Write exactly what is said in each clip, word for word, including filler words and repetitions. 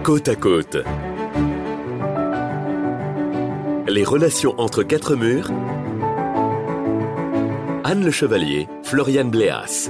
Côte à côte. Les relations entre quatre murs. Anne Le Chevalier, Floriane Bléas.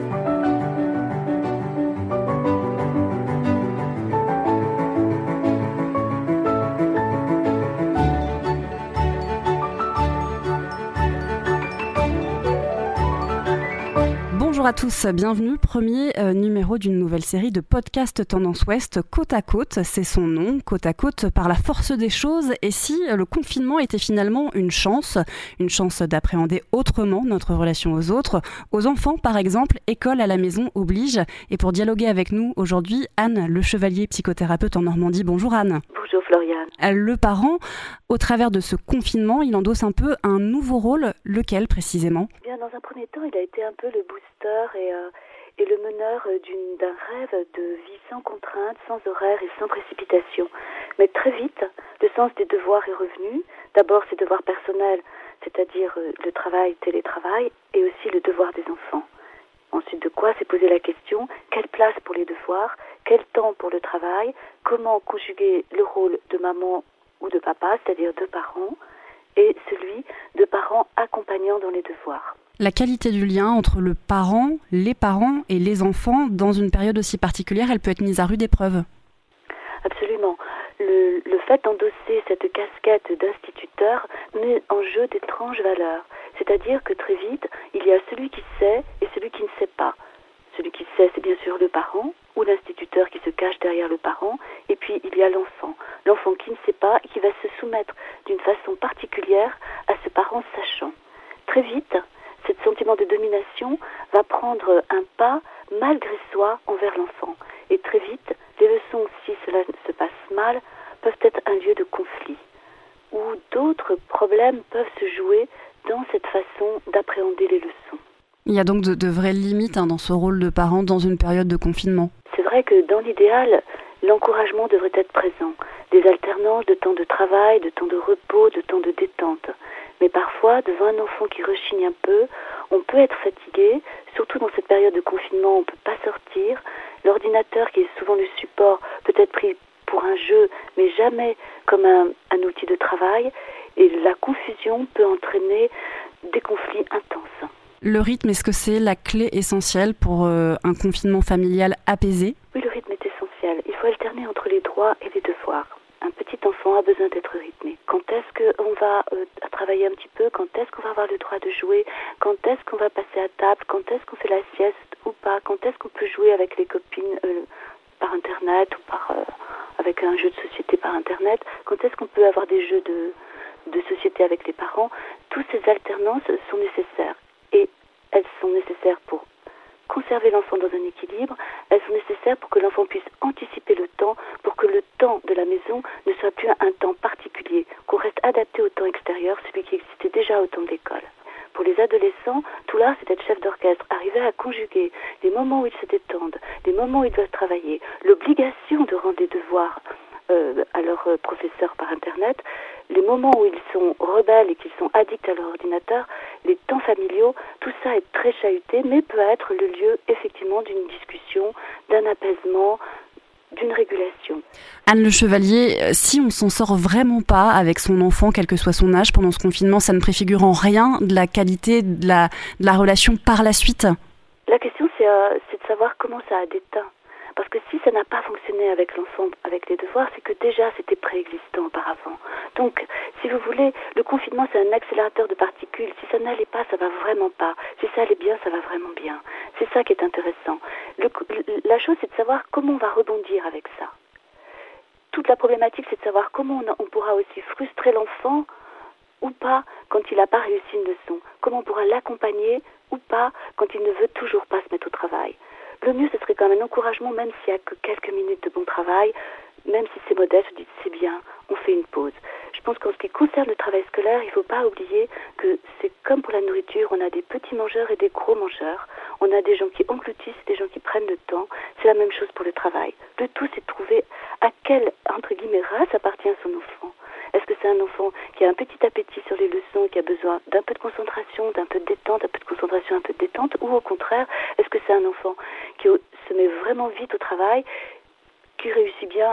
Bonjour à tous, bienvenue, premier euh, numéro d'une nouvelle série de podcasts Tendance Ouest Côte à côte, c'est son nom, Côte à côte par la force des choses. Et si le confinement était finalement une chance, une chance d'appréhender autrement notre relation aux autres, aux enfants par exemple, école à la maison oblige. Et pour dialoguer avec nous aujourd'hui, Anne Le Chevalier, psychothérapeute en Normandie. Bonjour Anne. Bonjour Floriane. Le parent, au travers de ce confinement, il endosse un peu un nouveau rôle, lequel précisément ? Bien, dans un premier temps, il a été un peu le booster et, euh, et le meneur d'une, d'un rêve de vie sans contrainte, sans horaire et sans précipitation. Mais très vite, le sens des devoirs est revenu. D'abord, ses devoirs personnels, c'est-à-dire euh, le travail, télétravail, et aussi le devoir des enfants. Ensuite de quoi s'est posé la question, quelle place pour les devoirs, quel temps pour le travail, comment conjuguer le rôle de maman ou de papa, c'est-à-dire de parents, et celui de parents accompagnants dans les devoirs. La qualité du lien entre le parent, les parents et les enfants dans une période aussi particulière, elle peut être mise à rude épreuve. Absolument. Le, le fait d'endosser cette casquette d'instituteur met en jeu d'étranges valeurs. C'est-à-dire que très vite, il y a celui qui sait et celui qui ne sait pas. Celui qui sait, c'est bien sûr le parent ou l'instituteur qui se cache derrière le parent. Et puis, il y a l'enfant. L'enfant qui ne sait pas et qui va se soumettre d'une façon particulière à ce parent sachant. Très vite, ce sentiment de domination va prendre un pas malgré soi envers l'enfant. Et très vite, les leçons, si cela se passe mal, peuvent être un lieu de conflit. Ou d'autres problèmes peuvent se jouer dans cette façon d'appréhender les leçons. Il y a donc de, de vraies limites hein, dans ce rôle de parent dans une période de confinement. C'est vrai que dans l'idéal, l'encouragement devrait être présent. Des alternances de temps de travail, de temps de repos, de temps de détente. Mais parfois, devant un enfant qui rechigne un peu, on peut être fatigué, surtout dans cette période de confinement, on ne peut pas sortir. L'ordinateur, qui est souvent le support, peut être pris pour un jeu, mais jamais comme un, un outil de travail. Et la confusion peut entraîner des conflits intenses. Le rythme, est-ce que c'est la clé essentielle pour euh, un confinement familial apaisé ? Oui, le rythme est essentiel. Il faut alterner entre les droits et les devoirs. Un petit enfant a besoin d'être rythmé. Quand est-ce qu'on va euh, travailler un petit peu ? Quand est-ce qu'on va avoir le droit de jouer ? Quand est-ce qu'on va passer à table ? Quand est-ce qu'on fait la sieste ou pas ? Quand est-ce qu'on peut jouer avec les copines euh, par Internet ou par euh, avec un jeu de société par Internet ? Quand est-ce qu'on peut avoir des jeux de, de société avec les parents ? Toutes ces alternances sont nécessaires. Et elles sont nécessaires pour conserver l'enfant dans un équilibre, elles sont nécessaires pour que l'enfant puisse anticiper le temps, pour que le temps de la maison ne soit plus un temps particulier, qu'on reste adapté au temps extérieur, celui qui existait déjà au temps de l'école. Pour les adolescents, tout l'art, c'est d'être chef d'orchestre, arriver à conjuguer les moments où ils se détendent, les moments où ils doivent travailler, l'obligation de rendre les devoirs euh, à leurs euh, professeurs par Internet, les moments où ils sont rebelles et qu'ils sont addicts à leur ordinateur, les temps familiaux, tout ça est très chahuté, mais peut être le lieu effectivement d'une discussion, d'un apaisement, d'une régulation. Anne Le Chevalier, si on ne s'en sort vraiment pas avec son enfant, quel que soit son âge, pendant ce confinement, ça ne préfigure en rien de la qualité de la, de la relation par la suite ? La question, c'est, euh, c'est de savoir comment ça a déteint. Parce que si ça n'a pas fonctionné avec l'enfant, avec les devoirs, c'est que déjà c'était préexistant auparavant. Donc, si vous voulez, le confinement c'est un accélérateur de particules. Si ça n'allait pas, ça va vraiment pas. Si ça allait bien, ça va vraiment bien. C'est ça qui est intéressant. Le, la chose, c'est de savoir comment on va rebondir avec ça. Toute la problématique, c'est de savoir comment on, a, on pourra aussi frustrer l'enfant ou pas quand il n'a pas réussi une leçon. Comment on pourra l'accompagner ou pas quand il ne veut toujours pas se mettre au travail. Le mieux, ce serait quand même un encouragement, même s'il n'y a que quelques minutes de bon travail, même si c'est modeste, vous dites c'est bien, on fait une pause. Je pense qu'en ce qui concerne le travail scolaire, il ne faut pas oublier que c'est comme pour la nourriture, on a des petits mangeurs et des gros mangeurs. On a des gens qui engloutissent et des gens qui prennent le temps. C'est la même chose pour le travail. Le tout, c'est de trouver à quelle, entre guillemets, race appartient son enfant. Est-ce que c'est un enfant qui a un petit appétit sur les leçons, qui a besoin d'un peu de concentration, d'un peu de détente, un peu de concentration, un peu de détente, ou au contraire, est-ce que c'est un enfant qui se met vraiment vite au travail, qui réussit bien et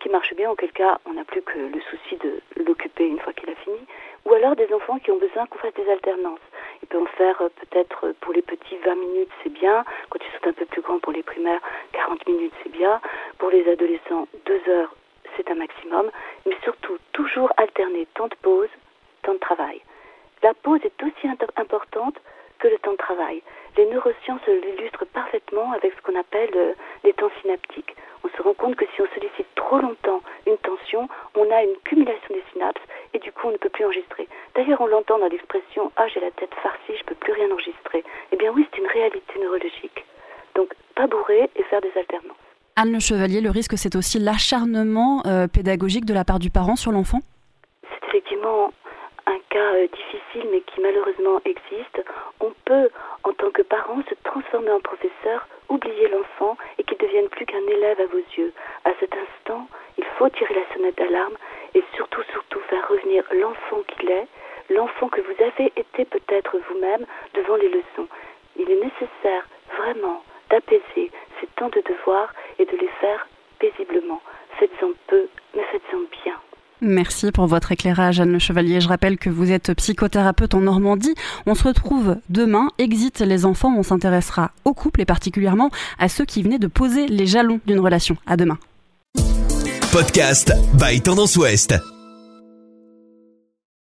qui marche bien, auquel cas on n'a plus que le souci de l'occuper une fois qu'il a fini, ou alors des enfants qui ont besoin qu'on fasse des alternances. Il peut en faire euh, peut-être pour les petits vingt minutes, c'est bien, quand ils sont un peu plus grands pour les primaires, quarante minutes, c'est bien, pour les adolescents, deux heures, c'est un maximum, mais surtout toujours alterner temps de pause, temps de travail. La pause est aussi importante que le temps de travail. Les neurosciences l'illustrent parfaitement avec ce qu'on appelle euh, les temps synaptiques. On se rend compte que si on sollicite trop longtemps une tension, on a une cumulation des synapses et du coup on ne peut plus enregistrer. D'ailleurs on l'entend dans l'expression « Ah, j'ai la tête farcie, je ne peux plus rien enregistrer ». Eh bien oui, c'est une réalité neurologique. Donc pas bourrer et faire des alternances. Anne Le Chevalier, le risque c'est aussi l'acharnement euh, pédagogique de la part du parent sur l'enfant ? C'est effectivement un cas euh, difficile mais qui malheureusement existe. On peut, en tant que parent, se transformer en professeur, oublier l'enfant et qu'il ne devienne plus qu'un élève à vos yeux. À cet instant, il faut tirer la sonnette d'alarme et surtout, surtout faire revenir l'enfant qu'il est, l'enfant que vous avez été peut-être vous-même devant les leçons. Il est nécessaire vraiment d'apaiser ces temps de devoir et de les faire paisiblement. Faites-en peu, mais faites-en bien. Merci pour votre éclairage, Anne Le Chevalier. Je rappelle que vous êtes psychothérapeute en Normandie. On se retrouve demain. Exit les enfants. On s'intéressera aux couples et particulièrement à ceux qui venaient de poser les jalons d'une relation. À demain. Podcast by Tendance Ouest.